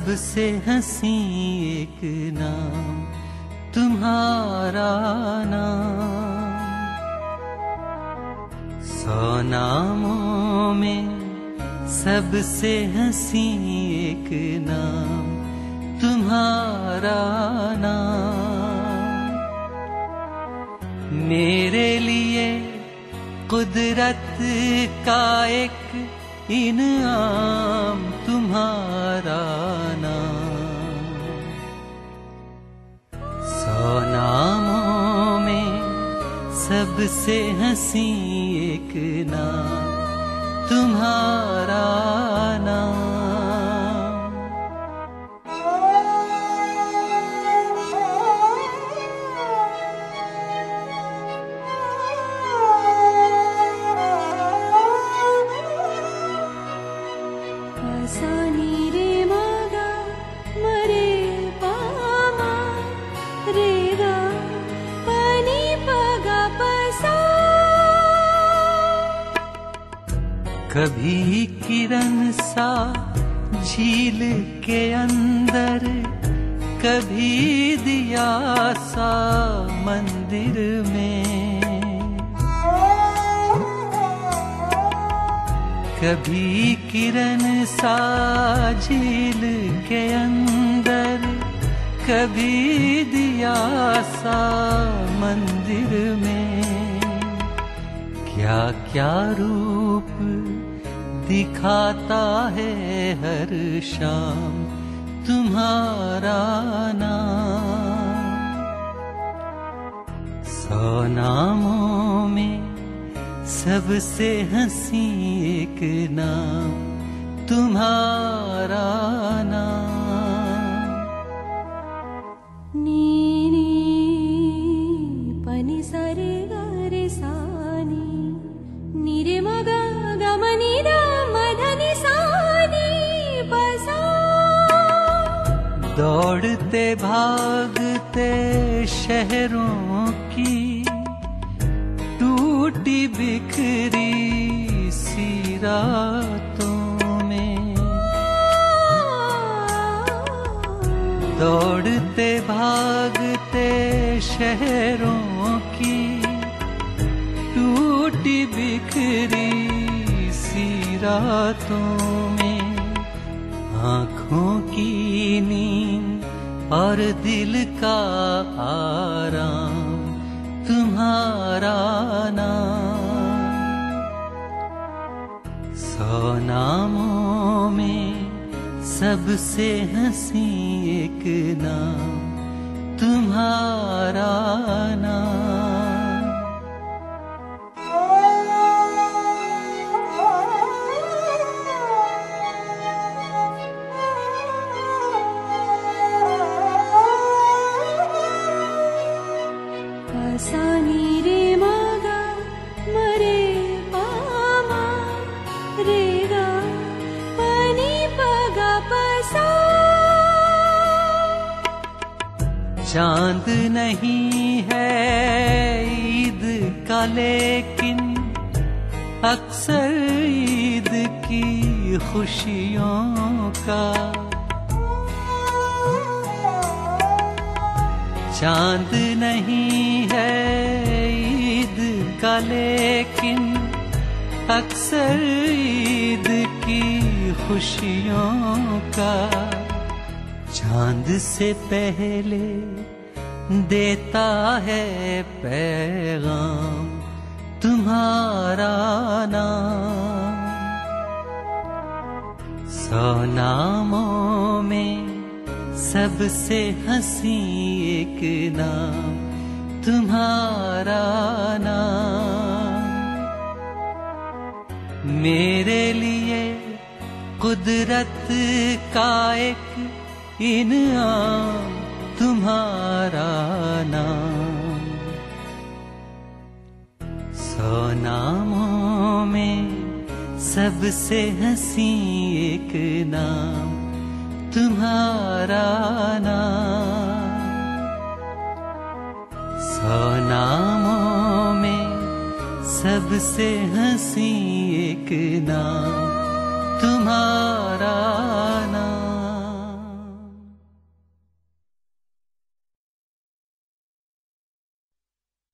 सबसे हंसी एक नाम तुम्हारा नाम। 100 नामों में सबसे हंसी एक नाम तुम्हारा नाम। मेरे लिए कुदरत का एक इनाम तुम्हारा नाम। 100 नामों में सबसे हंसी एक नाम तुम्हारा नाम। कभी किरण सा झील के अंदर, कभी दिया सा मंदिर में। कभी किरण सा झील के अंदर, कभी दिया सा मंदिर में। क्या क्या रूप दिखाता है हर शाम तुम्हारा नाम। 100 नामों में सबसे हंसी एक नाम तुम्हारा नाम। नी नी पनि सरे रे सा नी, नी रे म ग ग म नि द म ध नि सा नी प सा। दौड़ते भागते शहरों की टूटी बिखरी सी रातों में। दौड़ते भागते शहरों की टूटी बिखरी सी रातों में। आँखों की नींद और दिल का आराम तुम्हारा नाम। 100 नामों में सबसे हंसी एक नाम तुम्हारा नाम। सा नी रे म ग म रे प म रे ग प नि प ग प सा। चांद नहीं है ईद का, लेकिन अक्सर ईद की खुशियों का। चांद नहीं है ईद का, लेकिन अक्सर ईद की खुशियों का। चांद से पहले देता है पैगाम तुम्हारा नाम। 100 नामों में सबसे हंसी एक नाम तुम्हारा नाम। मेरे लिए कुदरत का एक इनाम तुम्हारा नाम। 100 नामों में सबसे हंसी एक नाम तुम्हारा नाम। 100 नामों में सबसे हंसी एक नाम